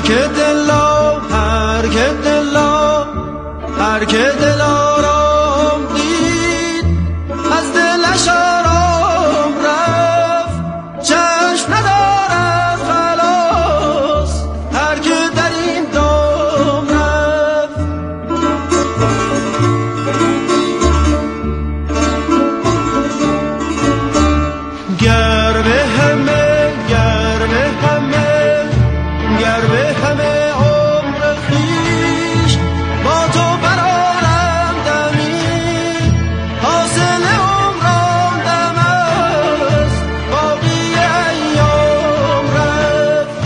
که دل آرام دید از دلش آرام رفت، چشم ندارد خلاص هر که در این دام رفت. گر به همه عمر خویش با تو برارم دمی، حاصل عمرم دم است باقی ایام رفت.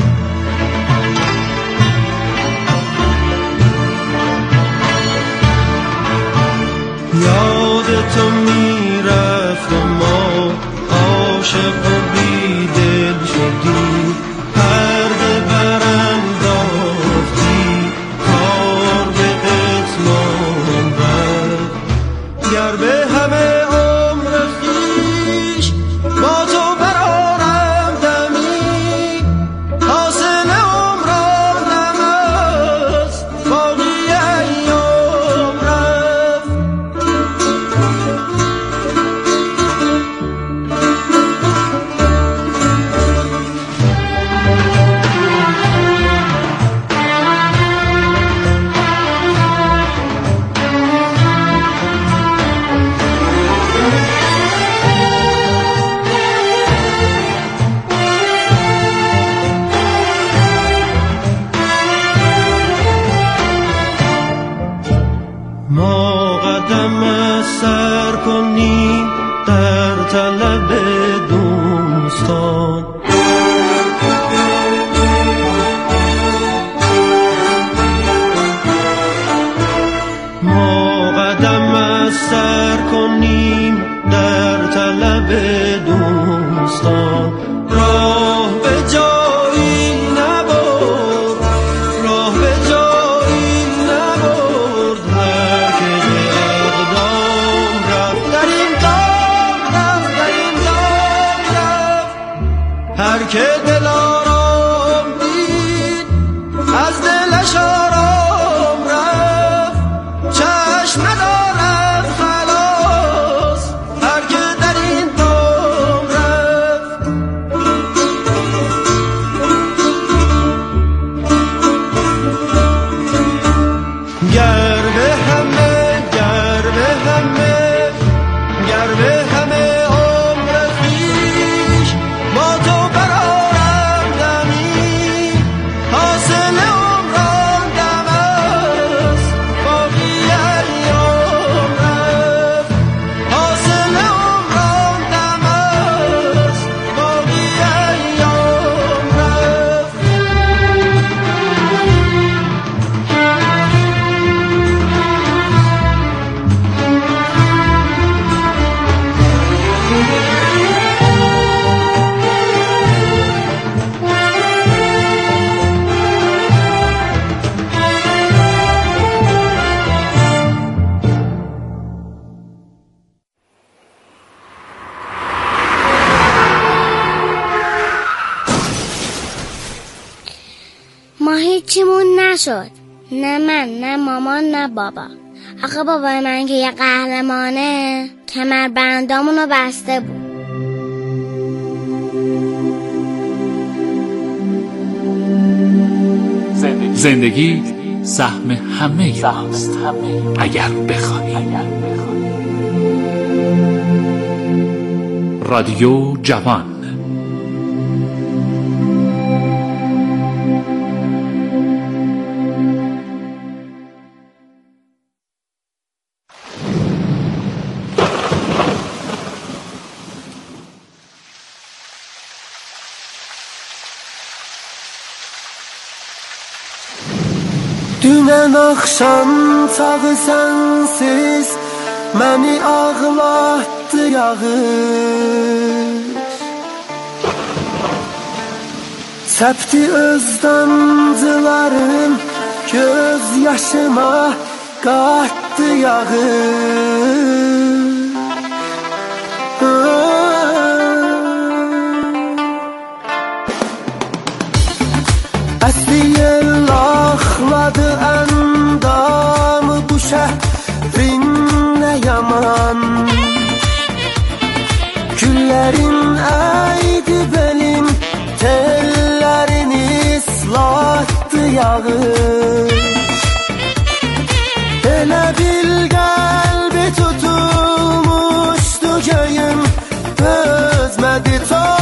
یاد تو میرفت و ما عاشق و بیدل شدی، پرده برانداختی کار به اتمام رفت. گر به همه عمر خویش با تو برارم دمی، حاصل عمرم دم است باقی ایام رفت. ما قدم از سر کنیم در طلب دوستان، ما قدم از سر کنیم در طلب دوستان. راه به جایی نبرد، راه به جایی نبرد هر که به اقدام رفت. در این دام رفت، در این دام رفت هر که دل آرام دید از دلش آرام رفت، چشم ندارد خلاص هر که در این دام رفت. گر به همه عمر خویش با تو برارم دمی، حاصل عمرم دم است باقی ایام رفت. حاصل عمرم دم است باقی ایام رفت. ما هیچیمون نشد، نه من، نه مامان، نه بابا. آقا بابای من که یه قهرمانه کمربندامونو بسته بود. زندگی سهم همه ماست اگر بخوانی. رادیو جوان. Dünən axşam çağı sənsiz məni ağlatdı yağış, səpdi öz damcılarım göz yaşıma qatdı yağış. Əsli laxladı əndamı bu şəhrin nə yaman. Güllərin əydi belim, tellərin islatdı yağış. Elə bil qəlbi tutulmuşdu göyüm, özmədi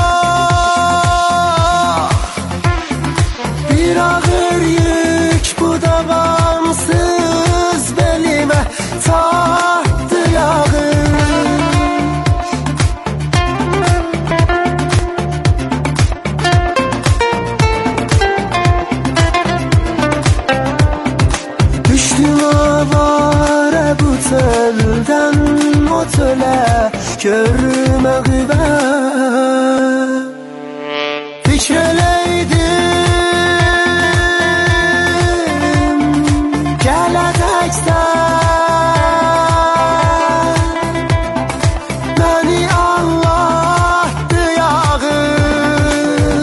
tox. Bir ağır yük bu davamsız belimə tahtı yağış. Düşdüm avara bu teldən o telə, görmə qüvvə. Fikr eləydim gələcəksən, məni Allah'dı yağış.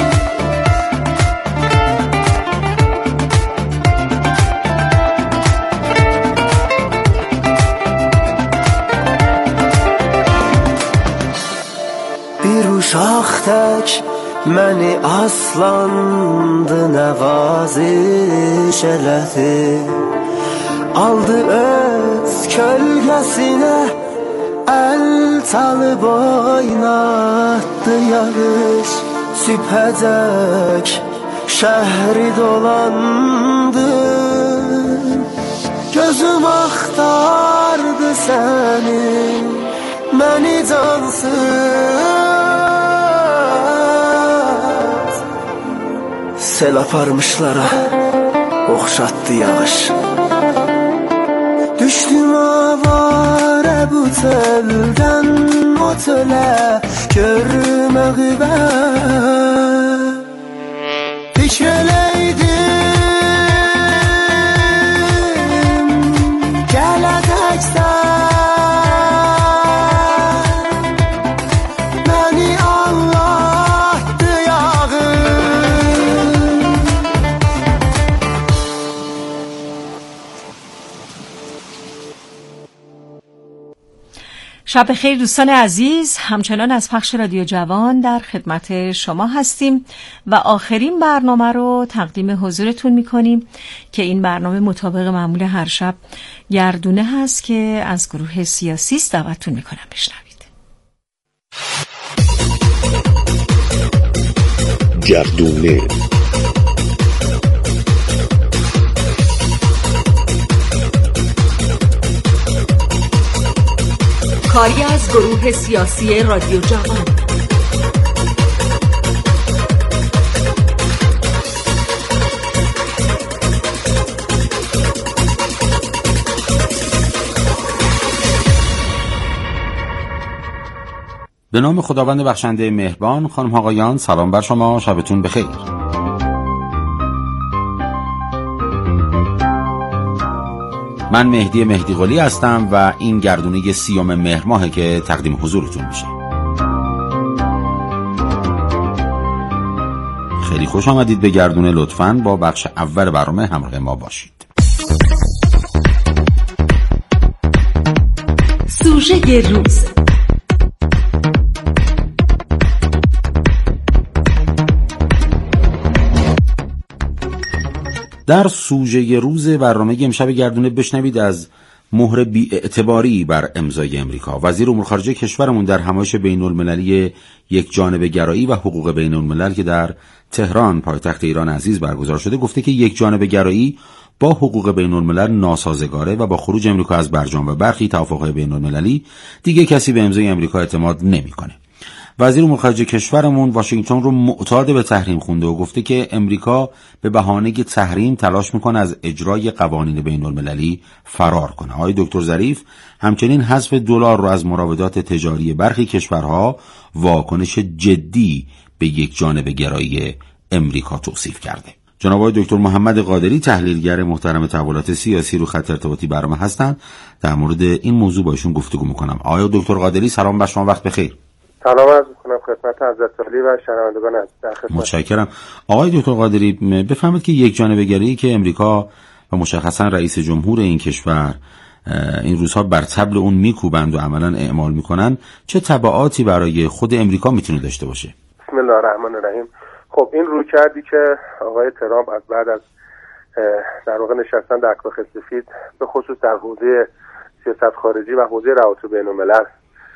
Bir uşaq tək məni aslandı nəvaziş elədi, aldı öz kölgəsinə, əl çalıb oynatdı yarış. Sübhəcək şəhri dolandı, gözüm axtardı səni, məni cansız sel aparmışlara oxşatdı yağış. Düşdüm avara bu teldən o telə, görmə qüvvə. Fikr eləydim gələcəksən, məni Allah'dı yağış. شب بخیر دوستان عزیز، همچنان از پخش رادیو جوان در خدمت شما هستیم و آخرین برنامه رو تقدیم حضورتون میکنیم که این برنامه مطابق معمول هر شب گردونه هست که از گروه سیاسیست دعوتتون میکنم بشنوید. گردونه کاری از گروه سیاسی رادیو جوان. به نام خداوند بخشنده مهربان. خانم آقایان سلام بر شما، شبتون بخیر. من مهدی قلی هستم و این گردونه 30 مهر ماهه که تقدیم حضورتون میشه. خیلی خوش آمدید به گردونه. لطفاً با بخش اول برنامه همراه ما باشید. سوژه روز. در سوژه روز برنامه امشب گردونه بشنوید از مهر بی‌اعتباری بر امضای امریکا. وزیر امور خارجه کشورمون در همایش بین‌المللی یک جانبه گرایی و حقوق بین الملل که در تهران پایتخت ایران عزیز برگزار شده گفته که یک جانبه گرایی با حقوق بین الملل ناسازگاره و با خروج امریکا از برجام و برخی توافق‌های بین المللی دیگه کسی به امضای امریکا اعتماد نمی‌کنه. وزیر امور خارجه کشورمون واشنگتن رو معتاد به تحریم خونده و گفته که امریکا به بهانه تحریم تلاش میکنه از اجرای قوانین بین المللی فرار کنه. آقای دکتر ظریف همچنین حذف دلار رو از مراودات تجاری برخی کشورها واکنش جدی به یک جانبه گرایی امریکا توصیف کرده. جناب آقای دکتر محمد قادری تحلیلگر محترم تحولات سیاسی رو خط ارتباطی برنامه هستند. در مورد این موضوع با ایشون گفتگو میکنم. آقای دکتر قادری سلام بر شما، وقت بخیر. سلام عرض می‌کنم خدمت حضرت عالی و شنوندگان عزیز. در خدمت. متشکرم. آقای دکتر قادری، بفرمایید که یک جانبه‌گرایی که امریکا و مشخصا رئیس جمهور این کشور این روزها بر طبل اون میکوبند و عملاً اعمال میکنن چه تبعاتی برای خود امریکا میتونه داشته باشه؟ بسم الله الرحمن الرحیم. خب این رویکردی که آقای ترامپ از بعد از در واقع نشستن در کاخ سفید به خصوص در حوزه سیاست خارجی و حوزه روابط بین‌الملل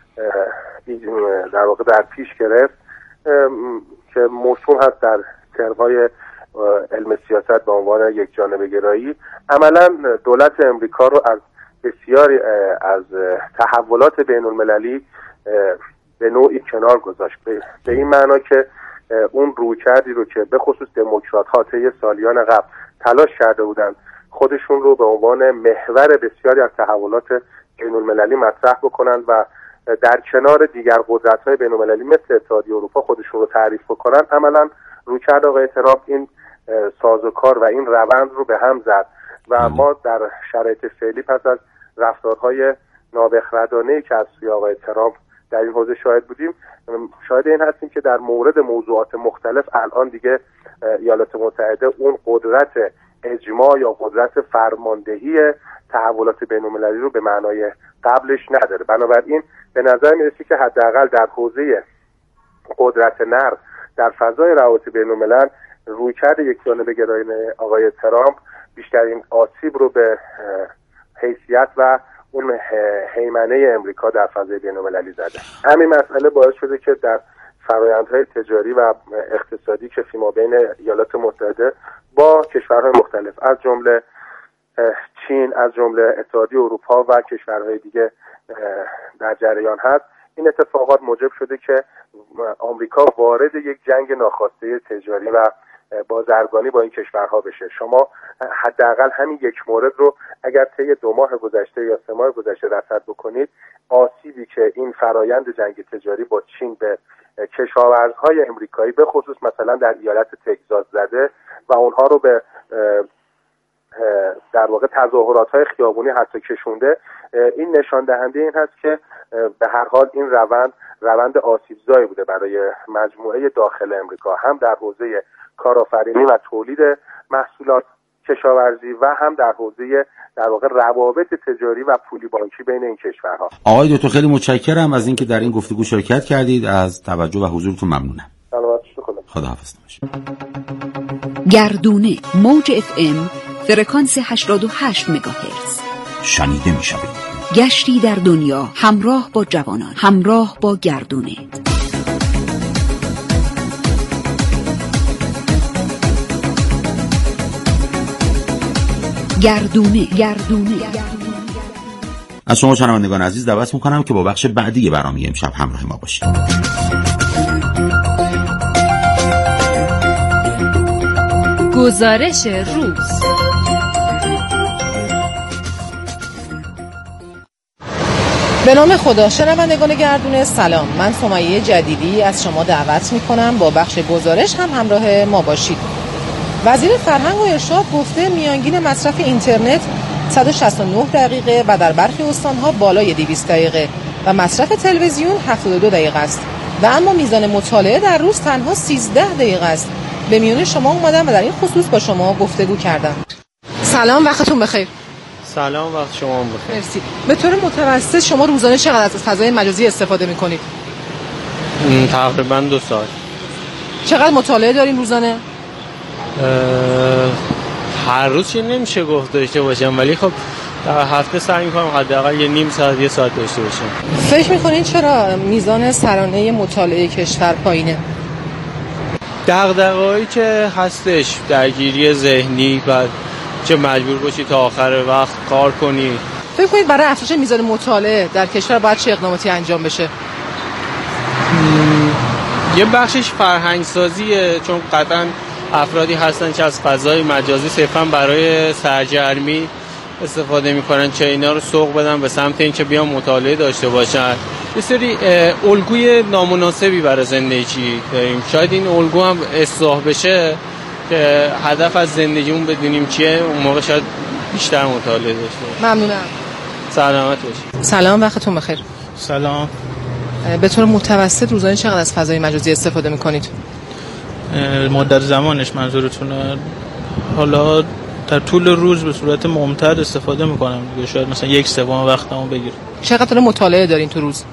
در واقع در پیش گرفت که موسوم هست در ترم‌های علم سیاست به عنوان یک جانبه‌گرایی، عملاً دولت امریکا رو از بسیاری از تحولات بین‌المللی به نوعی کنار گذاشت، به این معنا که اون رویکردی رو که به خصوص دموکرات‌ها طی سالیان قبل تلاش کرده بودند خودشون رو به عنوان محور بسیاری از تحولات بین‌المللی مطرح بکنند و در کنار دیگر قدرت‌های بین‌المللی مثل اتحادیه اروپا خودشون رو تعریف بکنن، عملاً رویکرد آقای ترامپ این سازوکار و این روند رو به هم زد و ما در شرایط فعلی پس از رفتارهای نابخردانه‌ای که از سوی آقای ترامپ در این حوزه شاهد بودیم، شاهد این هستیم که در مورد موضوعات مختلف الان دیگه ایالات متحده اون قدرت اجماع یا قدرت فرماندهی تحولات بین‌المللی رو به معنای قبلش نداره. بنابراین به نظر میرسه که حداقل در حوزه قدرت نرد در فضای روابط بین‌الملل رویکرد یکجانبه‌گرایانه آقای ترامپ بیشترین آسیب رو به حیثیت و اون هیمنه امریکا در فضای بین‌المللی زده. همین مسئله باعث شده که در فرآیندهای تجاری و اقتصادی که فیما بین ایالات متحده با کشورهای مختلف از جمله چین، از جمله اتحادیه اروپا و کشورهای دیگه در جریان هست، این اتفاقات موجب شده که آمریکا وارد یک جنگ ناخواسته تجاری و بازرگانی با این کشورها بشه. شما حداقل همین یک مورد رو اگر طی 2 ماه گذشته یا 3 ماه گذشته رصد بکنید، آسیبی که این فرایند جنگ تجاری با چین به کشاورزهای امریکایی به خصوص مثلا در ایالت تگزاس زده و اونها رو به در واقع تظاهرات‌های خیابونی حتی کشونده، این نشان دهنده این هست که به هر حال این روند آسیبزایی بوده برای مجموعه داخل امریکا، هم در حوزه کارآفرینی و تولید محصولات کشاورزی و هم در حوزه در واقع روابط تجاری و پولی بانکی بین این کشورها. آقای دکتر خیلی متشکرم از اینکه در این گفتگو شرکت کردید. از توجه و حضورتون ممنونم. سلامت خداحافظ. گردونه موج FM فرکانس 88 مگاهرتز شنیده می‌شود. گشتی در دنیا همراه با جوانان، همراه با گردونه. گردونه. از شما شنوندگان عزیز دعوت میکنم که با بخش بعدی برنامه امشب همراه ما باشید. گزارش روز. به نام خدا. شنوندگان گردونه سلام، من سمیه جدیدی از شما دعوت میکنم با بخش گزارش هم همراه ما باشید. وزیر فرهنگ و ارشاد گفته میانگین مصرف اینترنت 169 دقیقه و در برخی استانها بالای 200 دقیقه و مصرف تلویزیون 72 دقیقه است و اما میزان مطالعه در روز تنها 13 دقیقه است. به میون شما اومدم و در این خصوص با شما گفتگو کردم. سلام، وقتتون بخیر. سلام، وقت شما بخیر. مرسی. به طور متوسط شما روزانه چقدر از فضای مجازی استفاده میکنید؟ تقریبا 2 ساعت. چقدر مطالعه دارین روزانه؟ هر روز چه نمیشه گفت داشته باشم، ولی خب در هفته سعی میکنم حداقل یه نیم ساعت 1 ساعت داشته باشم. فکر میکنین چرا میزان سرانه مطالعه کشور پایینه؟ دغدغه‌ای که هستش، درگیری ذهنی و چه مجبور باشی تا آخر وقت کار کنی. فکر کنید برای افزایش میزان مطالعه در کشور باید چه اقداماتی انجام بشه؟ یه بخشش فرهنگ سازیه، چون قطعاً افرادی هستن که از فضای مجازی صرفاً برای سرگرمی استفاده میکنن، چه اینا رو سوق بدن به سمت اینکه بیان مطالعه داشته باشن. یه سری الگوی نامناسبی برای زندگی داریم، شاید این الگو هم اصلاح بشه که هدف از زندگیمون بدونیم چیه، اون موقع شاید بیشتر مطالعه داشته باشیم. ممنونم. سلامت باشید. سلام، وقتتون بخیر. سلام. به طور متوسط روزانه چقدر از فضای مجازی استفاده میکنید؟ مدت زمانش منظورتونه؟ حالا در طول روز به صورت ممتد استفاده میکنم دیگه، شاید مثلا 1/3 وقتمو بگیره. چقدر مطالعه دارین تو روز؟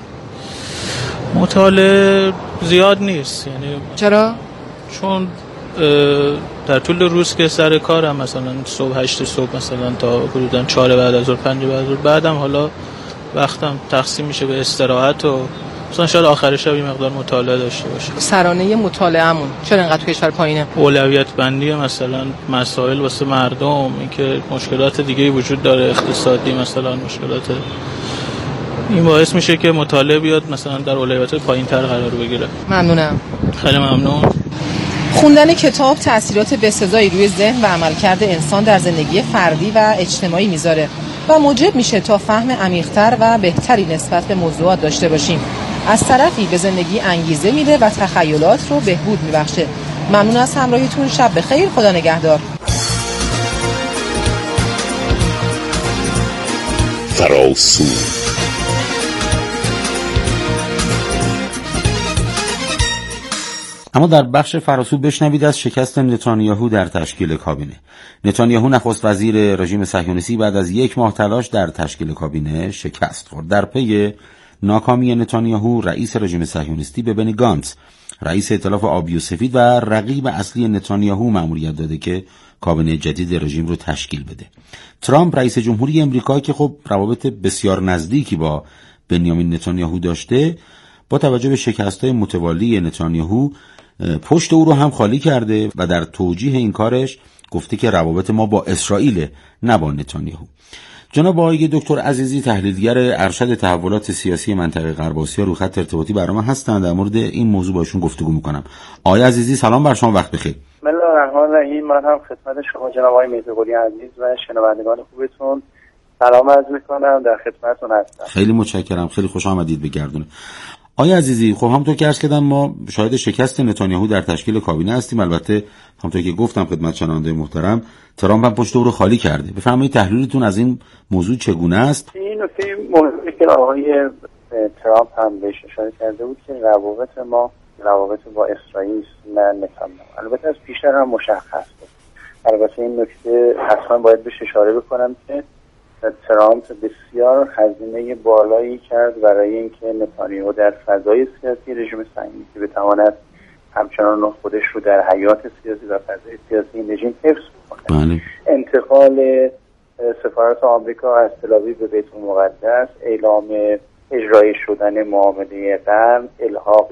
مطالعه زیاد نیست. یعنی چرا؟ چون در طول روز که سر کارم، مثلا صبح 8 صبح مثلا تا حدوداً 4 بعد از ظهر 5 بعد از ظهر، بعدم حالا وقتم تقسیم میشه به استراحت و مثلا شاید آخر شب یه مقدار مطالعه داشته باشه. سرانه مطالعه‌مون چرا اینقدر تو کشور پایینه؟ اولویت بندی مثلا مسائل واسه مردم، اینکه مشکلات دیگه وجود داره، اقتصادی مثلا مشکلات، این باعث میشه که مطالعه بیاد مثلا در اولویت پایین‌تر قرار بگیره. ممنونم. خیلی ممنون. خوندن کتاب تأثیرات بسزایی روی ذهن و عملکرد انسان در زندگی فردی و اجتماعی میذاره و موجب میشه تا فهم عمیق‌تر و بهتری نسبت به موضوعات داشته باشیم. از طرفی به زندگی انگیزه میده و تخیلات رو بهبود میبخشه. ممنون از همراهیتون. شب بخیر. خدا نگهدار. فراسو اما در بخش فراسو بشنوید از شکست نتانیاهو در تشکیل کابینه. نتانیاهو نخست وزیر رژیم صهیونیستی بعد از 1 ماه تلاش در تشکیل کابینه شکست خورد. در پی ناکامی نتانیاهو، رئیس رژیم صهیونیستی به بنی گانتز، رئیس ائتلاف آبی و سفید و رقیب اصلی نتانیاهو مأموریت داده که کابینه جدید رژیم رو تشکیل بده. ترامپ رئیس جمهوری امریکا که خب روابط بسیار نزدیکی با بنیامین نتانیاهو داشته، با توجه به شکست‌های متوالی نتانیاهو پشت او رو هم خالی کرده و در توجیه این کارش گفته که روابط ما با اسرائیل نه با نتانیاهو. جناب آقای دکتر عزیزی، تحلیلگر ارشد تحولات سیاسی منطقه غرب آسیا، رو خط ارتباطی برنامه هستند. در مورد این موضوع باشون گفتگو میکنم. آقای عزیزی سلام بر شما، وقت بخیر. بسم الله الرحمن الرحیم. من هم خدمت شما جناب آقای مهدی عزیز و شنوندگان خوبتون سلام عرض میکنم، در خدمتتون هستم. خیلی متشکرم، خیلی خوش آمدید به گردونه. آقای عزیزی، خب همونطور که عرض کردم ما شاهد شکست نتانیاهو در تشکیل کابینه هستیم. البته همونطور که گفتم خدمت شنونده محترم، ترامپ هم پشت او رو خالی کرده. بفرمایید تحلیلتون از این موضوع چگونه است؟ این نکته مهمی که آقای ترامپ هم بهش اشاره کرده بود که روابط با اسرائیل نه نتانیاهو. البته از پیشتر هم مشخص بود. البته این نکته اصلا باید بهش اشاره بکنم که ترامپ بسیار هزینه بالایی کرد برای اینکه نتانیاهو در فضای سیاسی رژیم صهیونیستی بتواند همچنان خودش رو در حیات سیاسی و فضای سیاسی این رژیم حفظ بکنه. انتقال سفارت آمریکا از تل‌آویو به بیت المقدس، اعلام اجرای شدن معامله قرن، الحاق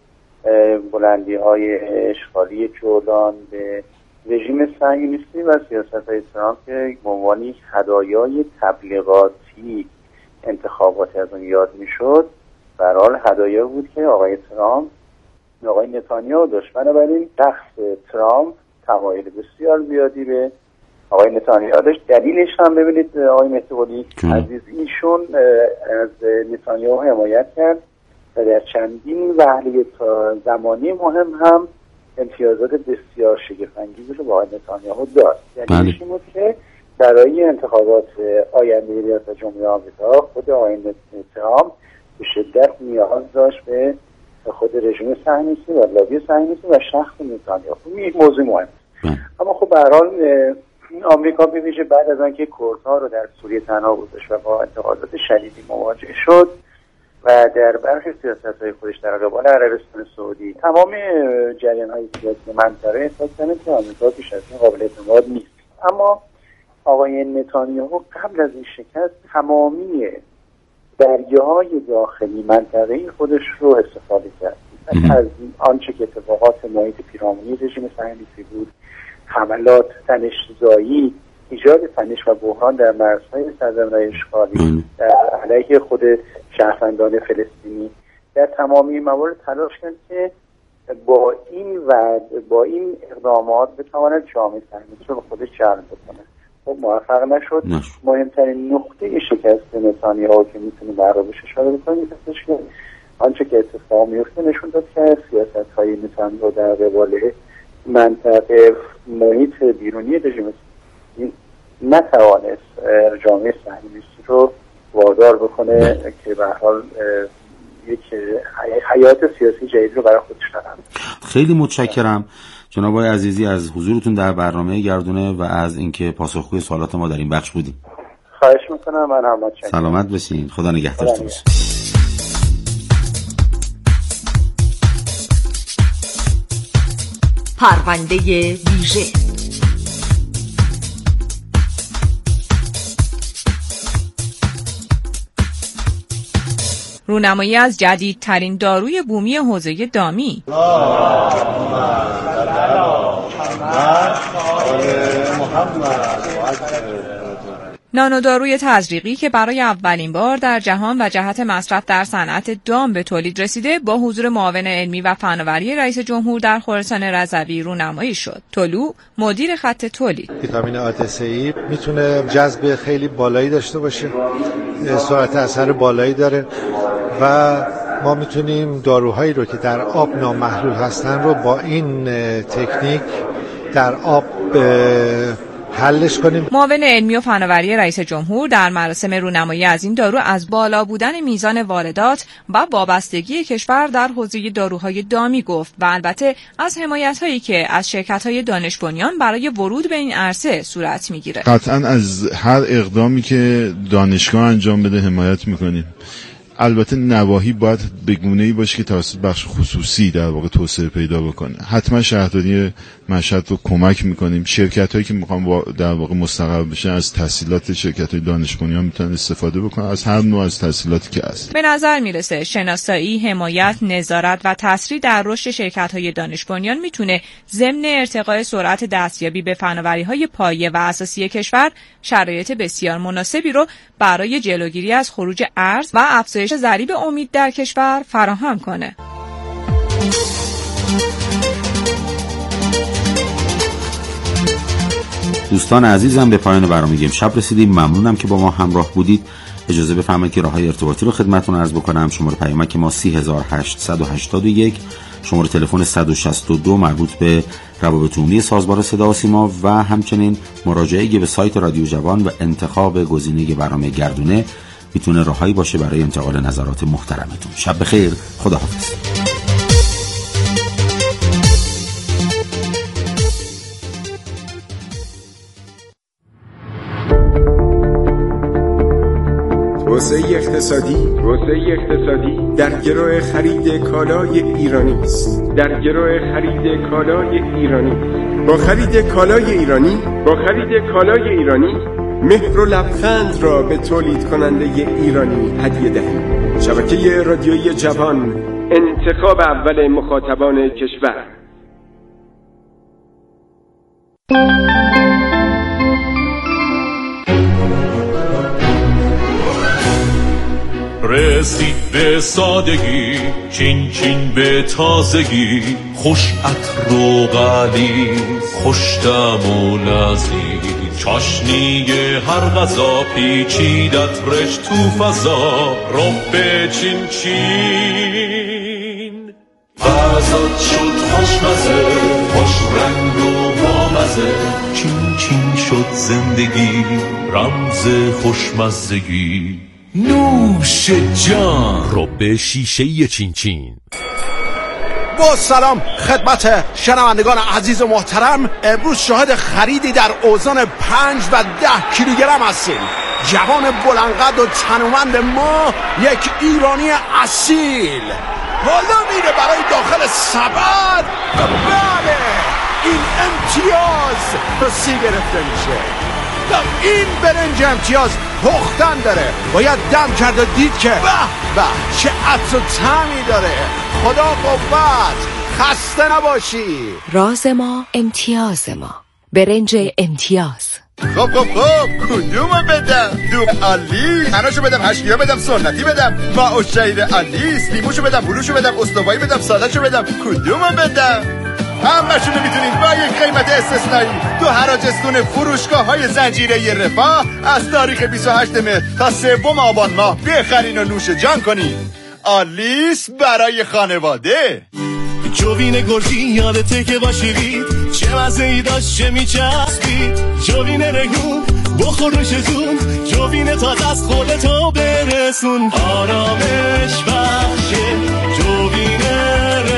بلندی‌های اشغالی جولان به رژیم صهیونیستی و سیاست‌های ترامپ که به عنوان هدایای تبلیغاتی انتخابات از اون یاد میشد، به هر حال هدایا بود که آقای ترامپ آقای نتانیاهو داشت. بنابراین شخص ترامپ تمایل بسیار زیادی به آقای نتانیاهو داشت. دلیلش هم ببینید آقای مهدی عزیز، ایشون از نتانیاهو حمایت کرد و در چندین وهله زمانی مهم هم امتیازات بسیار شگفت‌انگیزی رو با آقای نتانیاهو داشت. یعنی این بود که برای انتخابات آینده ریاست جمهوری آمریکا خود آقای ترامپ به شدت نیاز داشت به خود رژیم صهیونیستی و لابی صهیونیستی و شخص نتانیاهو. این موضوع مهم است. اما خب به هر حال آمریکا به ویژه بعد از آنکه کردها رو در سوریه تنها گذاشت و با انتقادات شدیدی مواجه شد و در برخی سیاست‌های خودش در قبال عربستان سعودی تمام جریان‌های سیاسی منطقه احساس کردند که آمریکا بیش از این قابل اعتماد نیست. اما آقای نتانیاهو قبل از این شکست تمامی دریاهای داخلی منطقه خودش رو استفاده کرد. از آنچه که اتفاقات محیط پیرامونی رژیم صهیونیستی بود، حملات تنش‌زایی، ایجاد تنش و بحران در مرزهای سرزمین‌های اشغالی در علیه خود شهروندان فلسطینی، در تمامی موارد تلاش کرد که با این اقدامات بتواند جامعه صهیونیستی رو به خودش جلب بکنه. خب موفق نشد. مهمترین نقطه شکست نتانیاهو که میتونیم برای بهش اشاره بکنیم هستش که آنچه که اتفاق میفته نشون داد که سیاست‌های نتانیاهو در قبال منطقه محیط بیرونی رژیم نتوانست جامعه صهیونیستی رو وادار بکنه که به هر حال یک حیات سیاسی جدید رو برای خودش فراهم. خیلی متشکرم جناب آقای عزیزی از حضورتون در برنامه گردونه و از اینکه پاسخگوی سوالات ما در این بخش بودیم. خواهش میکنم. من هم متشکرم. سلامت باشین. خدا نگهدارتون باشه. پرونده ویژه. رونمایی از جدیدترین داروی بومی حوزه دامی. نانوداروی تزریقی که برای اولین بار در جهان و جهت مصرف در صنعت دام به تولید رسیده با حضور معاون علمی و فناوری رئیس جمهور در خراسان رضوی رونمایی شد. طلوع مدیر خط تولید. ویتامین آتسئی میتونه جذب خیلی بالایی داشته باشه، سرعت اثر بالایی داره و ما میتونیم داروهایی رو که در آب نامحلول هستن رو با این تکنیک در آب حلش کنیم. معاون علمی و فناوری رئیس جمهور در مراسم رونمایی از این دارو از بالا بودن میزان واردات و وابستگی کشور در حوزه داروهای دامی گفت و البته از حمایت‌هایی که از شرکت‌های دانش بنیان برای ورود به این عرصه صورت می‌گیره. قطعاً از هر اقدامی که دانشگاه انجام بده حمایت می‌کنیم. البته نواحی باید به گونه‌ای باشه که توسط بخش خصوصی در واقع توسعه پیدا بکنه. حتما شهرداری مشهد رو کمک میکنیم. شرکت‌هایی که میخوان در واقع مستقر بشن از تحصیلات شرکت‌های دانش بنیان میتونن استفاده بکنن، از هر نوع از تحصیلاتی که هست. به نظر میرسه شناسایی، حمایت، نظارت و تسریع در رشد شرکت‌های دانش بنیان میتونه ضمن ارتقاء سرعت دستیابی به فناوری‌های پایه و اساسی کشور شرایط بسیار مناسبی رو برای جلوگیری از خروج ارز و افزایش ضریب امید در کشور فراهم کنه. دوستان عزیزم به پایان برنامه امشب رسیدیم. ممنونم که با ما همراه بودید. اجازه بفرمایید که راههای ارتباطی رو خدمتتون عرض بکنم. شماره پیامک ما 3881، شماره تلفن 162 مربوط به روابط عمومی سازمان صدا و سیما و همچنین مراجعه به سایت رادیو جوان و انتخاب گزینه برنامه گردونه میتونه راههایی باشه برای انتقال نظرات محترمتون. شب بخیر. خداحافظ. توسعه اقتصادی در گرو خرید کالای ایرانی است. با خرید کالای ایرانی مهر و لبخند را به تولید کننده ایرانی هدیه دهید. شبکه رادیویی جوان، انتخاب اول مخاطبان کشور. رسید به سادگی، چین چین به تازگی، خوش عطر و غلیظ، خوش طعم و لذیذ، چاشنی هر غذا پیچیدت رشت تو فضا، رب چین چین غذات شد خوشمزه، خوش رنگ و بامزه، چین چین شد زندگی، رمز خوشمزگی. نوش جان، رب شیشه چین چین. با سلام خدمت شنوندگان عزیز و محترم. امروز شاهد خریدی در اوزان 5 و 10 کیلوگرم هستیم. جوان بلندقد و تنومند ما، یک ایرانی اصیل، حالا میره برای داخل سبد. بله، این امتیاز بسی گرفته میشه. این برنج امتیاز پختن داره، باید دم کرد و دید که به به چه عطر و طعمی داره. خدا قوت، خسته نباشی. راز ما امتیاز ما، برنج امتیاز. خب کدومو بدم؟ دوغ علی، تناشو بدم، هشتیا بدم، سنتی بدم، ما شهیر علیس، لیموشو بدم، بلوشو بدم، استوایی بدم، سادهشو بدم، کدومو بدم؟ همه‌شونو میتونید با یک قیمت استثنایی تو حراجستون فروشگاه‌های زنجیره رفاه از تاریخ 28 مهر تا 3 آبان ماه بخرین و نوش جان کنید. آلیس برای خانواده. جوین گرگی یادته که باشیدید، چه مزه‌ای داشت چه میچسبید. جوین رگون بخور نوش جون، جوین تازه از خودتو برسون. آرامش بخشه جوین